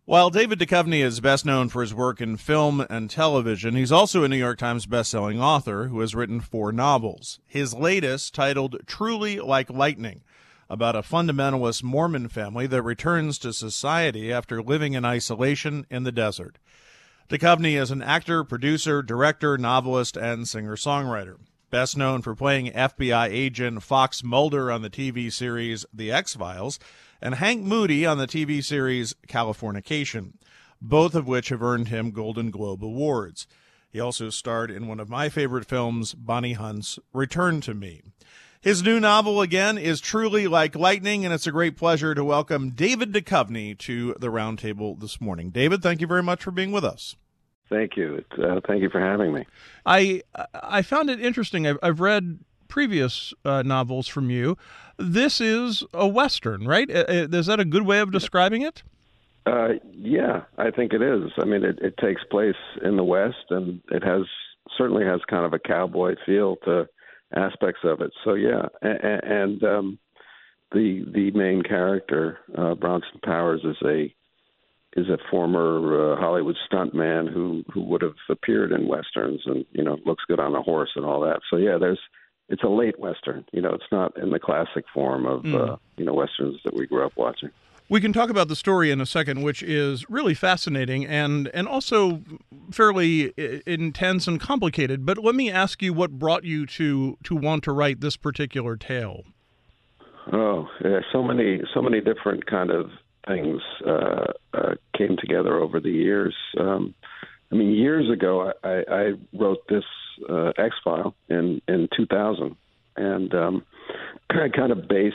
While David Duchovny is best known for his work in film and television, he's also a New York Times bestselling author who has written 4 novels. His latest, titled Truly Like Lightning, about a fundamentalist Mormon family that returns to society after living in isolation in the desert. Duchovny is an actor, producer, director, novelist, and singer-songwriter. Best known for playing FBI agent Fox Mulder on the TV series The X-Files, and Hank Moody on the TV series Californication, both of which have earned him Golden Globe Awards. He also starred in one of my favorite films, Bonnie Hunt's Return to Me. His new novel, again, is Truly Like Lightning, and it's a great pleasure to welcome David Duchovny to the Roundtable this morning. David, thank you very much for being with us. Thank you. Thank you for having me. I found it interesting. I've read previous novels from you. This is a Western, right? Is that a good way of describing it? Yeah, I think it is. I mean, it takes place in the West, and it certainly has kind of a cowboy feel to aspects of it. So yeah, and the main character, Bronson Powers, is a former Hollywood stuntman who would have appeared in Westerns and, looks good on a horse and all that. So yeah, it's a late Western. It's not in the classic form of, Westerns that we grew up watching. We can talk about the story in a second, which is really fascinating and also fairly intense and complicated. But let me ask you what brought you to want to write this particular tale. Oh, yeah, so many different kind of things came together over the years. Years ago, I wrote this X-File in 2000, and I kind of based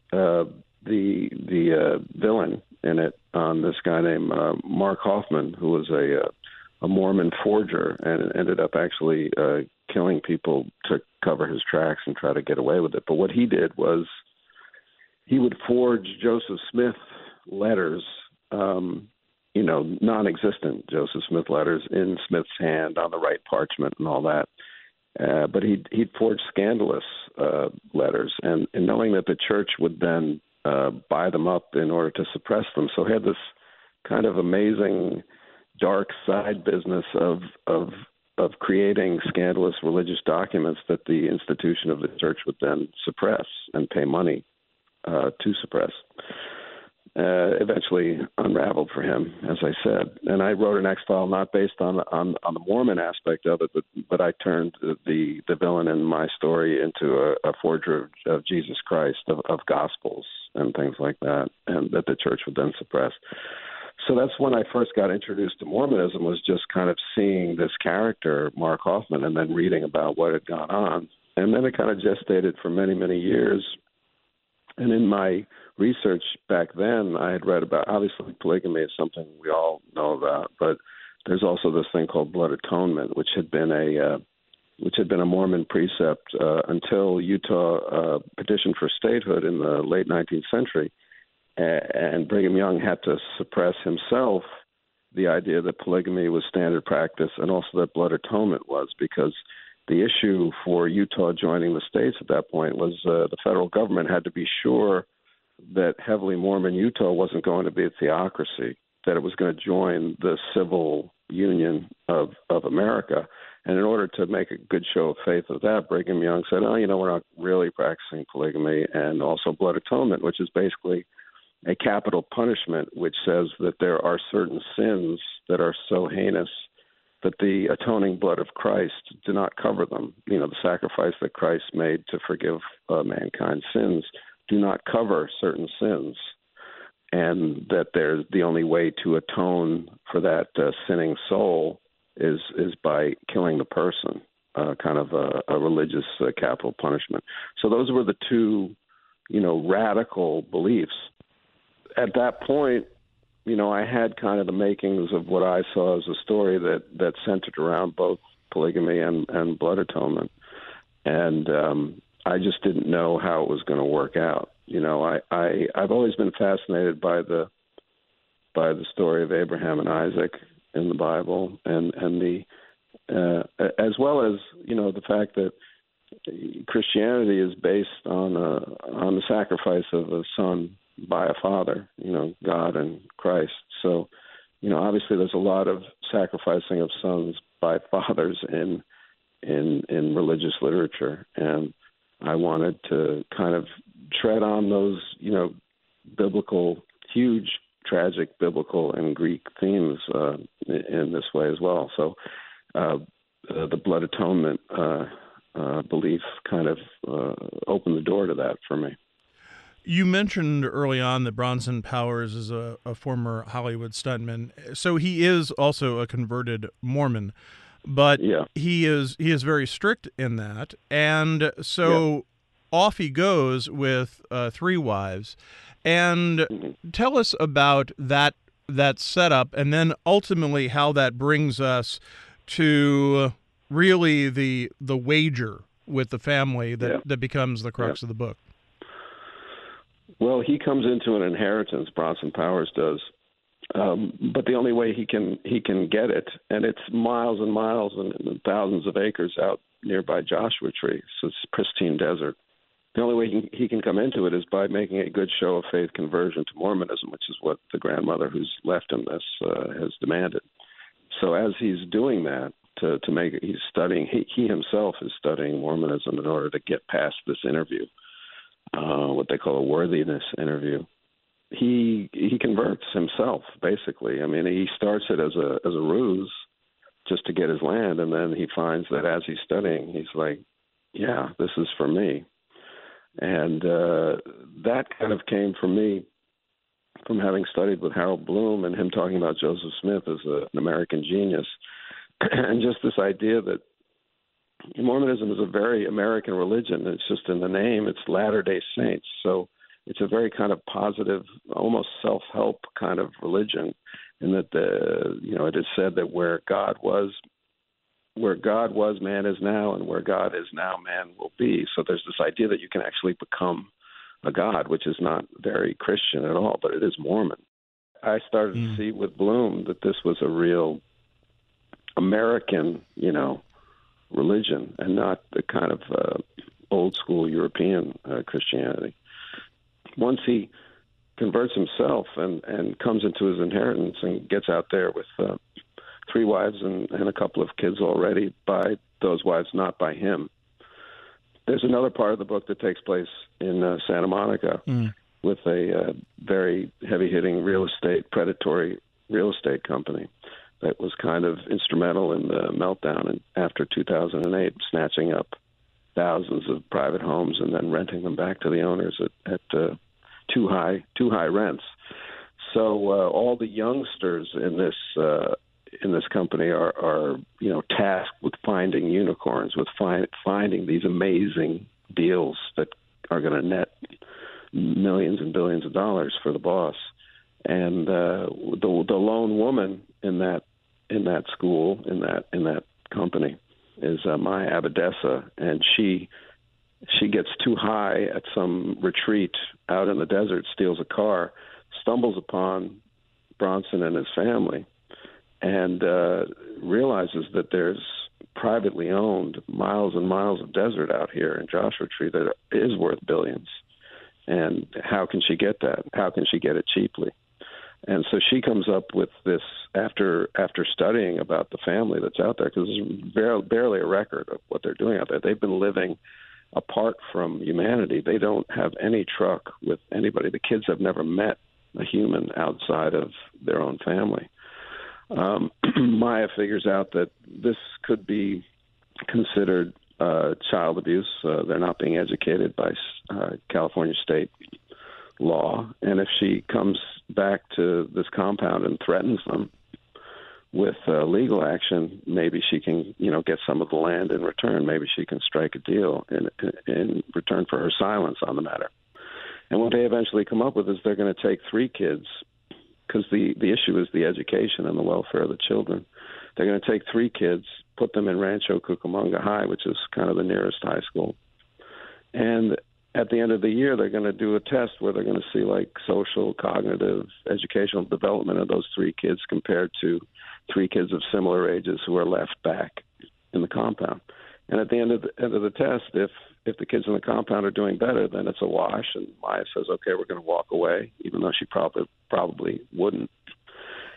the villain in it on this guy named Mark Hoffman, who was a Mormon forger and ended up actually killing people to cover his tracks and try to get away with it. But what he did was he would forge Joseph Smith letters, non-existent Joseph Smith letters in Smith's hand on the right parchment and all that. But he'd forge scandalous letters, and knowing that the church would then buy them up in order to suppress them. So he had this kind of amazing dark side business of creating scandalous religious documents that the institution of the church would then suppress and pay money to suppress. Eventually unraveled for him, as I said. And I wrote an X-File not based on the Mormon aspect of it, but I turned the villain in my story into a forger of Jesus Christ, of Gospels and things like that, and that the church would then suppress. So that's when I first got introduced to Mormonism, was just kind of seeing this character, Mark Hoffman, and then reading about what had gone on. And then it kind of gestated for many, many years. And in my research back then, I had read about, obviously polygamy is something we all know about, but there's also this thing called blood atonement, which had been a Mormon precept until Utah petitioned for statehood in the late 19th century, and Brigham Young had to suppress himself the idea that polygamy was standard practice, and also that blood atonement was, because the issue for Utah joining the states at that point was the federal government had to be sure that heavily Mormon Utah wasn't going to be a theocracy, that it was going to join the civil union of America. And in order to make a good show of faith of that, Brigham Young said, we're not really practicing polygamy, and also blood atonement, which is basically a capital punishment, which says that there are certain sins that are so heinous that the atoning blood of Christ do not cover them. The sacrifice that Christ made to forgive mankind's sins do not cover certain sins, and that there's the only way to atone for that sinning soul is by killing the person, kind of a religious capital punishment. So those were the two, radical beliefs. At that point, I had kind of the makings of what I saw as a story that centered around both polygamy and blood atonement. And I just didn't know how it was going to work out. I've always been fascinated by the story of Abraham and Isaac in the Bible, and the as well as the fact that Christianity is based on the sacrifice of a son by a father, God and Christ. So obviously there's a lot of sacrificing of sons by fathers in religious literature, and I wanted to kind of tread on those, biblical, huge, tragic biblical and Greek themes in this way as well. So the blood atonement belief kind of opened the door to that for me. You mentioned early on that Bronson Powers is a former Hollywood stuntman, so he is also a converted Mormon, but he is very strict in that, and so off he goes with 3 wives. And tell us about that setup, and then ultimately how that brings us to really the wager with the family that becomes the crux of the book. Well, he comes into an inheritance, Bronson Powers does, but the only way he can get it, and it's miles and miles and thousands of acres out nearby Joshua Tree, so it's pristine desert. The only way he can come into it is by making a good show of faith conversion to Mormonism, which is what the grandmother who's left him this has demanded. So as he's doing that, to make it, he's studying. He himself is studying Mormonism in order to get past this interview, what they call a worthiness interview. He converts himself, basically. I mean, he starts it as a ruse just to get his land, and then he finds that as he's studying, he's like, yeah, this is for me. And that kind of came from me from having studied with Harold Bloom and him talking about Joseph Smith as an American genius. And just this idea that Mormonism is a very American religion. It's just in the name. It's Latter-day Saints. So it's a very kind of positive, almost self-help kind of religion, in that it is said that where God was, man is now, and where God is now, man will be. So there's this idea that you can actually become a God, which is not very Christian at all, but it is Mormon. I started to see with Bloom that this was a real American, religion, and not the kind of old school European Christianity. Once he converts himself and comes into his inheritance and gets out there with 3 wives and a couple of kids already by those wives, not by him. There's another part of the book that takes place in Santa Monica with a very heavy-hitting predatory real estate company that was kind of instrumental in the meltdown after 2008, snatching up thousands of private homes and then renting them back to the owners at too high rents. So all the youngsters in this company are tasked with finding unicorns, with finding these amazing deals that are going to net millions and billions of dollars for the boss. And the lone woman in that school, in that company, is Maya Abadessa, and she gets too high at some retreat out in the desert, steals a car, stumbles upon Bronson and his family, and realizes that there's privately owned miles and miles of desert out here in Joshua Tree that is worth billions. And how can she get that? How can she get it cheaply? And so she comes up with this after studying about the family that's out there, because there's barely a record of what they're doing out there. They've been living apart from humanity. They don't have any truck with anybody. The kids have never met a human outside of their own family. Maya figures out that this could be considered child abuse. They're not being educated by California state law. And if she comes back to this compound and threatens them with legal action, maybe she can, get some of the land in return. Maybe she can strike a deal in return for her silence on the matter. And what they eventually come up with is they're going to take 3 kids, because the issue is the education and the welfare of the children. They're going to take 3 kids, put them in Rancho Cucamonga High, which is kind of the nearest high school. And at the end of the year, they're going to do a test where they're going to see social, cognitive, educational development of those 3 kids compared to 3 kids of similar ages who are left back in the compound. And at the end of the test, if the kids in the compound are doing better, then it's a wash. And Maya says, okay, we're going to walk away, even though she probably wouldn't.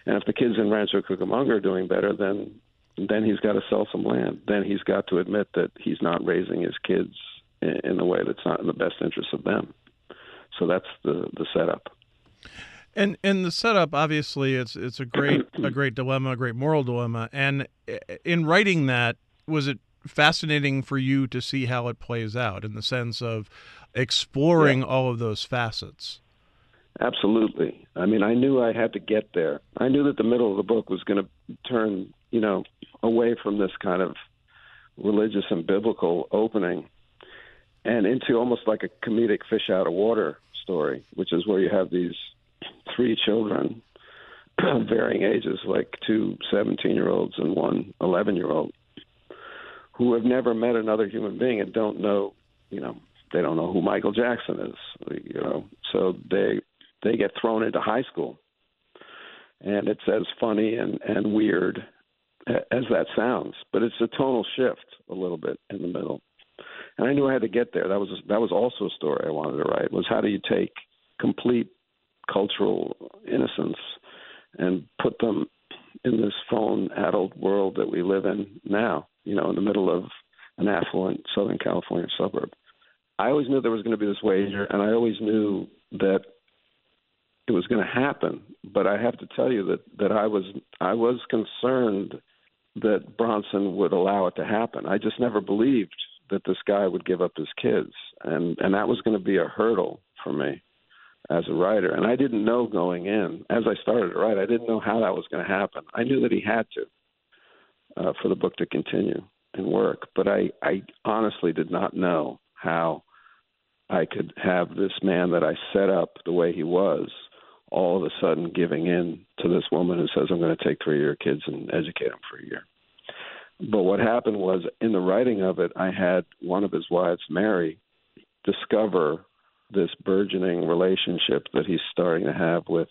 And if the kids in Rancho Cucamonga are doing better, then he's got to sell some land. Then he's got to admit that he's not raising his kids in a way that's not in the best interest of them. So that's the setup. And the setup, obviously, it's a great dilemma, a great moral dilemma. And in writing that, was it fascinating for you to see how it plays out in the sense of exploring all of those facets? Absolutely. I mean, I knew I had to get there. I knew that the middle of the book was going to turn, away from this kind of religious and biblical opening and into almost like a comedic fish out of water story, which is where you have these 3 children, varying ages, like 2 17-year-olds and 1 11-year-old, who have never met another human being and don't know, they don't know who Michael Jackson is, So they get thrown into high school. And it's as funny and weird as that sounds, but it's a tonal shift a little bit in the middle. And I knew I had to get there. That was also a story I wanted to write, was how do you take complete cultural innocence and put them in this phone-addled world that we live in now, in the middle of an affluent Southern California suburb. I always knew there was going to be this wager, and I always knew that it was going to happen. But I have to tell you that I was concerned that Bronson would allow it to happen. I just never believed that this guy would give up his kids, and that was going to be a hurdle for me as a writer. And I didn't know going in, as I started to write, I didn't know how that was going to happen. I knew that he had to for the book to continue and work, but I honestly did not know how I could have this man that I set up the way he was all of a sudden giving in to this woman who says, I'm going to take 3 of your kids and educate them for a year. But what happened was, in the writing of it, I had one of his wives, Mary, discover this burgeoning relationship that he's starting to have with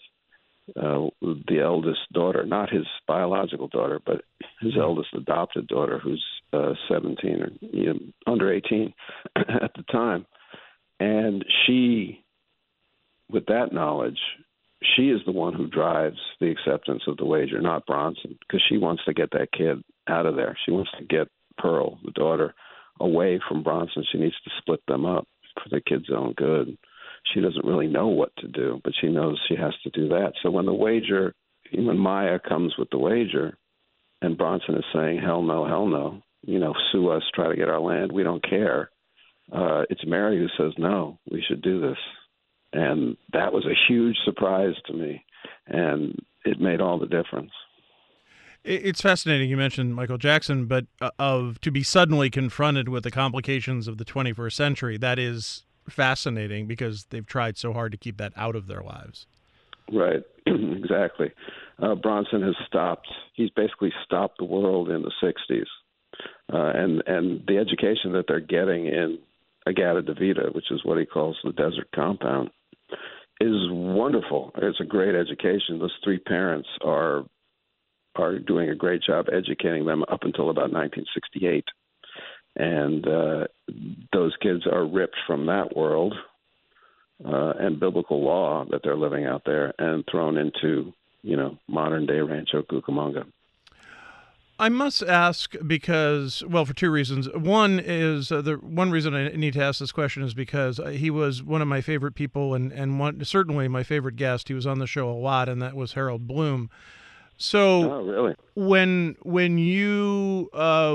the eldest daughter, not his biological daughter, but his eldest adopted daughter, who's 17 or under 18 at the time. And she, with that knowledge, she is the one who drives the acceptance of the wager, not Bronson, because she wants to get that kid out of there. She wants to get Pearl, the daughter, away from Bronson. She needs to split them up for the kid's own good. She doesn't really know what to do, but she knows she has to do that. So when the wager, when Maya comes with the wager, and Bronson is saying, hell no, sue us, try to get our land, we don't care. It's Mary who says, no, we should do this. And that was a huge surprise to me, and it made all the difference. It's fascinating. You mentioned Michael Jackson, but to be suddenly confronted with the complications of the 21st century, that is fascinating because they've tried so hard to keep that out of their lives. Right, exactly. Bronson has stopped. He's basically stopped the world in the 60s. And the education that they're getting in Agata Devita, which is what he calls the desert compound, is wonderful. It's a great education. Those 3 parents are doing a great job educating them up until about 1968. And those kids are ripped from that world and biblical law that they're living out there and thrown into, modern-day Rancho Cucamonga. I must ask because, well, for 2 reasons. One is the one reason I need to ask this question is because he was one of my favorite people and certainly my favorite guest. He was on the show a lot, and that was Harold Bloom. So, oh, really? When you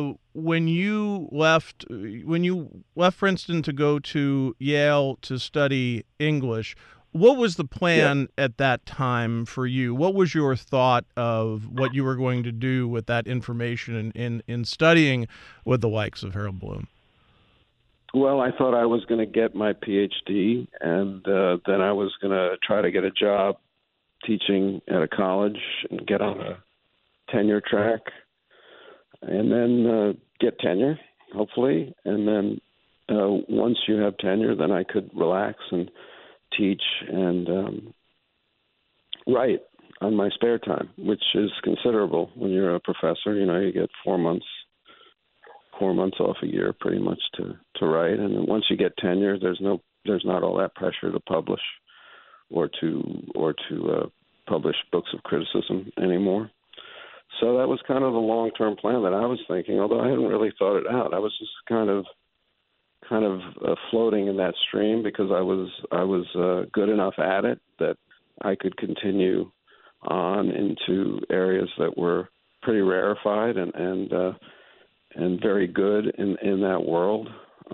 left Princeton to go to Yale to study English, what was the plan at that time for you? What was your thought of what you were going to do with that information in studying with the likes of Harold Bloom? Well, I thought I was going to get my PhD, and then I was going to try to get a job teaching at a college and get on a tenure track, and then get tenure, hopefully. And then once you have tenure, then I could relax and teach and write on my spare time, which is considerable when you're a professor. You get 4 months off a year pretty much to write. And then once you get tenure, there's not all that pressure to publish or to publish books of criticism anymore. So that was kind of the long-term plan that I was thinking, although I hadn't really thought it out. I was just kind of floating in that stream because I was good enough at it that I could continue on into areas that were pretty rarefied and very good in that world.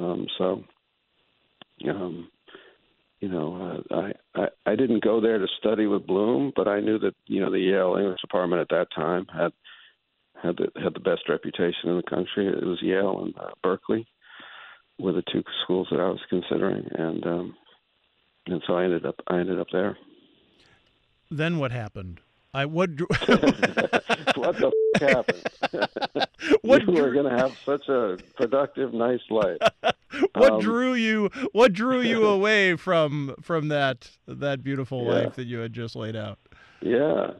I didn't go there to study with Bloom, but I knew that the Yale English department at that time had the best reputation in the country. It was Yale and Berkeley were the two schools that I was considering, and so I ended up there. Then what happened? What the happened? You were going to have such a productive, nice life. What drew you away from that beautiful life that you had just laid out? Yeah.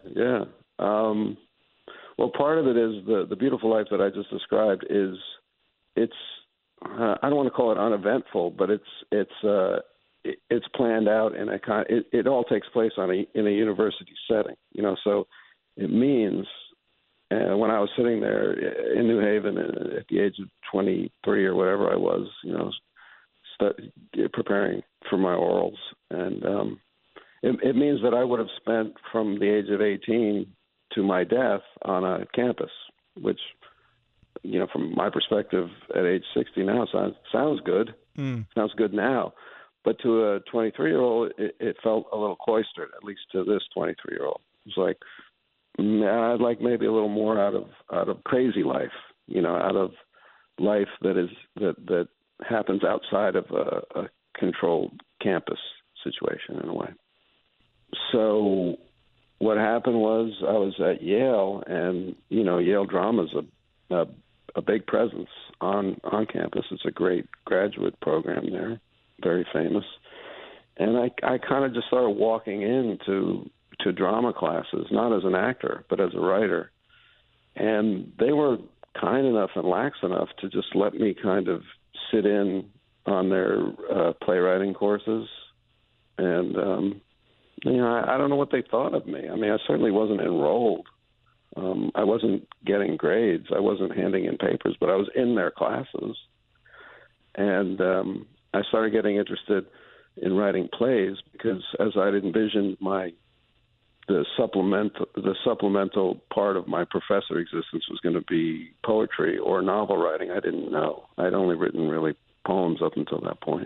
Well, part of it is the beautiful life that I just described is it's I don't want to call it uneventful, but it's planned out in a kind. It all takes place in a university setting, So it means when I was sitting there in New Haven at the age of 23 or whatever I was, preparing for my orals, and it means that I would have spent from the age of 18 to my death on a campus, which, from my perspective at age 60 now sounds good. Sounds good now. But to a 23-year-old, it felt a little cloistered, at least to this 23-year-old. It was like, I'd like maybe a little more out of crazy life, out of life that happens outside of a controlled campus situation in a way. So what happened was I was at Yale, and Yale drama is a big presence on campus. It's a great graduate program there, very famous. And I kind of just started walking into drama classes, not as an actor, but as a writer. And they were kind enough and lax enough to just let me kind of sit in on their playwriting courses. And, I don't know what they thought of me. I mean, I certainly wasn't enrolled. I wasn't getting grades. I wasn't handing in papers, but I was in their classes. And I started getting interested in writing plays because as I'd envisioned the supplemental part of my professor existence was going to be poetry or novel writing. I didn't know. I'd only written really poems up until that point.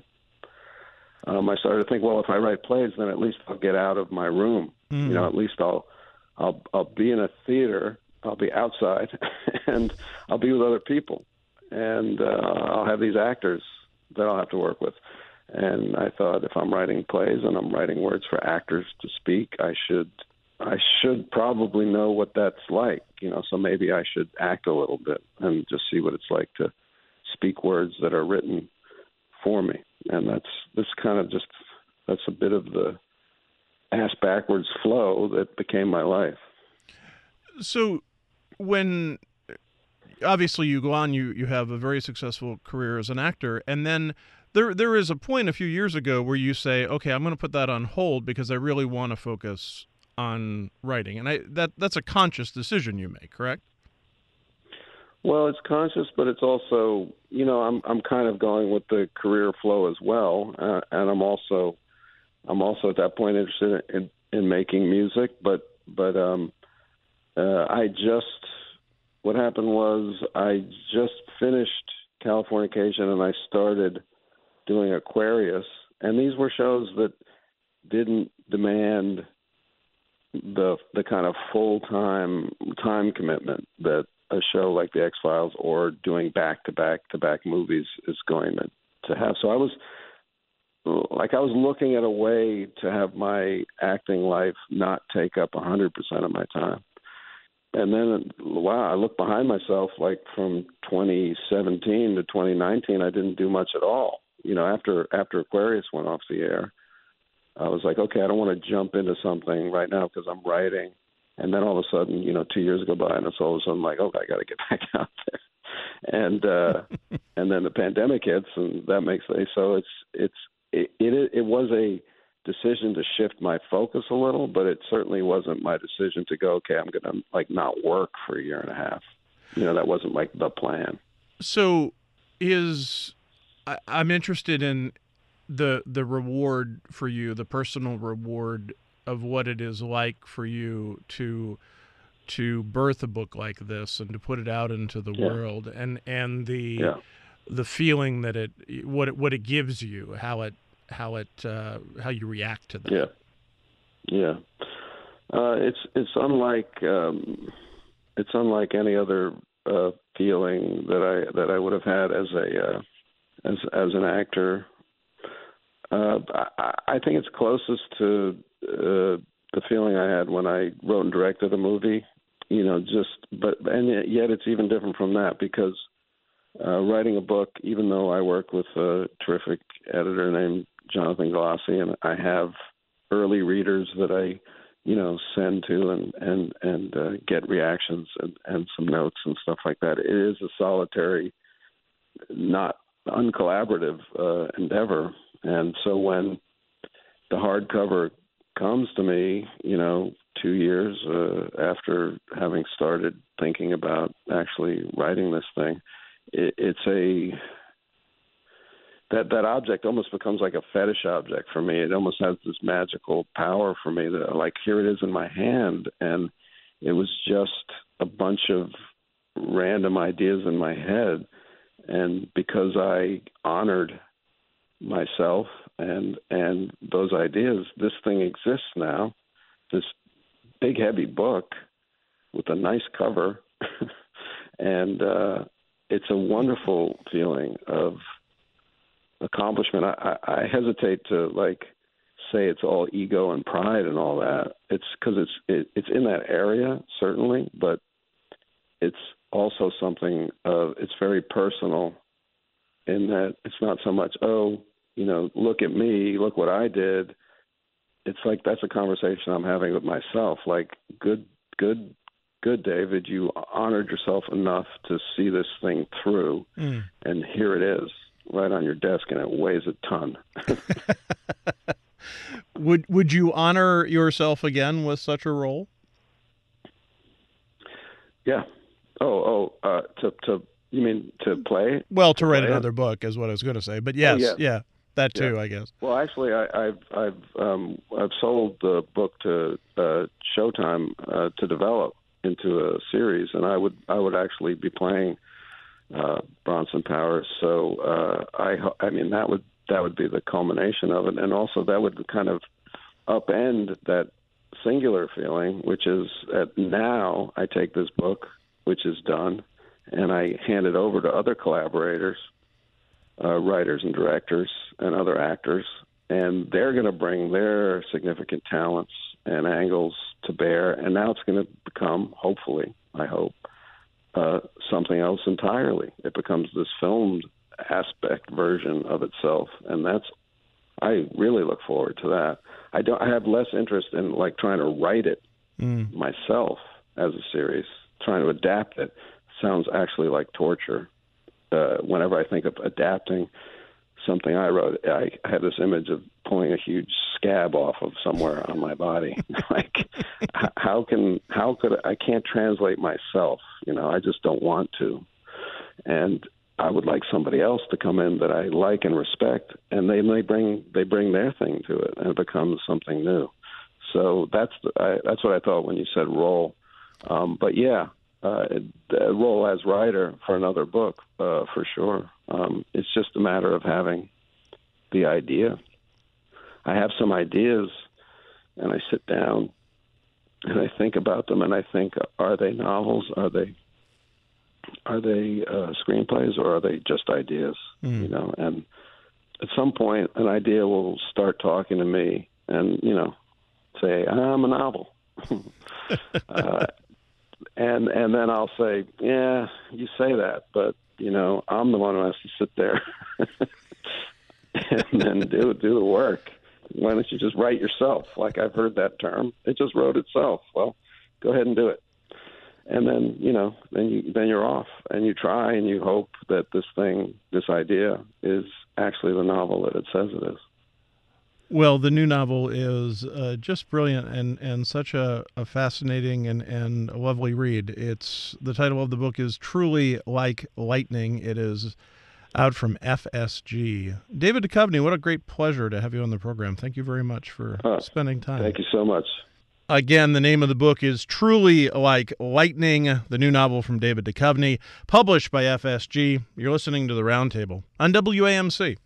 I started to think, well, if I write plays, then at least I'll get out of my room. At least I'll be in a theater. I'll be outside, and I'll be with other people, and I'll have these actors that I'll have to work with. And I thought, if I'm writing plays and I'm writing words for actors to speak, I should probably know what that's like, so maybe I should act a little bit and just see what it's like to speak words that are written for me. And that's a bit of the ass backwards flow that became my life. So when obviously you go on, you have a very successful career as an actor, and then there is a point a few years ago where you say, okay, I'm going to put that on hold because I really want to focus on writing. And that's a conscious decision you make, correct? Well, it's conscious, but it's also, I'm kind of going with the career flow as well. And I'm also at that point interested in making music, but what happened was I just finished Californication and I started doing Aquarius, and these were shows that didn't demand the kind of full-time time commitment that a show like The X-Files or doing back-to-back movies is going to have. So I was looking at a way to have my acting life not take up 100% of my time. And then, wow, I look behind myself, like from 2017 to 2019, I didn't do much at all. After Aquarius went off the air, I was like, okay, I don't want to jump into something right now because I'm writing. And then all of a sudden, 2 years go by, and it's all of a sudden like, oh, I got to get back out there. And then the pandemic hits, and that makes it so. It was decision to shift my focus a little, but it certainly wasn't my decision to go, okay, I'm going to like not work for a year and a half. That wasn't like the plan. So I'm interested in the reward for you, the personal reward of what it is like for you to birth a book like this and to put it out into the world, and the feeling that what it gives you, how you react to that. It's unlike any other feeling that I would have had as an actor. I think it's closest to the feeling I had when I wrote and directed a movie. And yet it's even different from that, because writing a book, even though I work with a terrific editor named Jonathan Galassi, and I have early readers that I send to and get reactions and some notes and stuff like that. It is a solitary, not uncollaborative endeavor. And so when the hardcover comes to me, 2 years after having started thinking about actually writing this thing, that object almost becomes like a fetish object for me. It almost has this magical power for me that, like, here it is in my hand, and it was just a bunch of random ideas in my head. And because I honored myself and those ideas, this thing exists now, this big heavy book with a nice cover. And it's a wonderful feeling of accomplishment. I hesitate to say it's all ego and pride and all that. It's because it's in that area, certainly, but it's also something it's very personal in that it's not so much, look at me, look what I did. It's like that's a conversation I'm having with myself. Like, good, David, you honored yourself enough to see this thing through, and here it is, right on your desk, and it weighs a ton. Would you honor yourself again with such a role? Yeah. You mean to play? Well, to write another book is what I was going to say, but yes, that too, yeah. I guess. Well, actually, I've sold the book to Showtime to develop into a series, and I would actually be playing Bronson Powers. So I mean that would be the culmination of it, and also that would kind of upend that singular feeling, which is that now I take this book, which is done, and I hand it over to other collaborators, writers and directors and other actors, and they're going to bring their significant talents and angles to bear, and now it's going to become, hopefully, I hope, something else entirely. It becomes this filmed aspect version of itself, and I really look forward to that. I have less interest in trying to write it myself as a series. Trying to adapt it sounds actually like torture. Whenever I think of adapting something I wrote, I have this image of pulling a huge scab off of somewhere on my body. How could I can't translate myself? I just don't want to. And I would like somebody else to come in that I like and respect, and they bring their thing to it, and it becomes something new. So that's what I thought when you said role. But yeah, a role as writer for another book, for sure. It's just a matter of having the idea. I have some ideas, and I sit down and I think about them, and I think, are they novels? Are they screenplays, or are they just ideas? And at some point, an idea will start talking to me, and say, I'm a novel. And then I'll say, yeah, you say that, but I'm the one who has to sit there and then do the work. Why don't you just write yourself? Like, I've heard that term. It just wrote itself. Well, go ahead and do it. And then, then you're off, and you try and you hope that this idea is actually the novel that it says it is. Well, the new novel is just brilliant and such a fascinating and a lovely read. The title of the book is Truly Like Lightning. It is out from FSG. David Duchovny, what a great pleasure to have you on the program. Thank you very much for spending time. Thank you so much. Again, the name of the book is Truly Like Lightning, the new novel from David Duchovny, published by FSG. You're listening to The Roundtable on WAMC.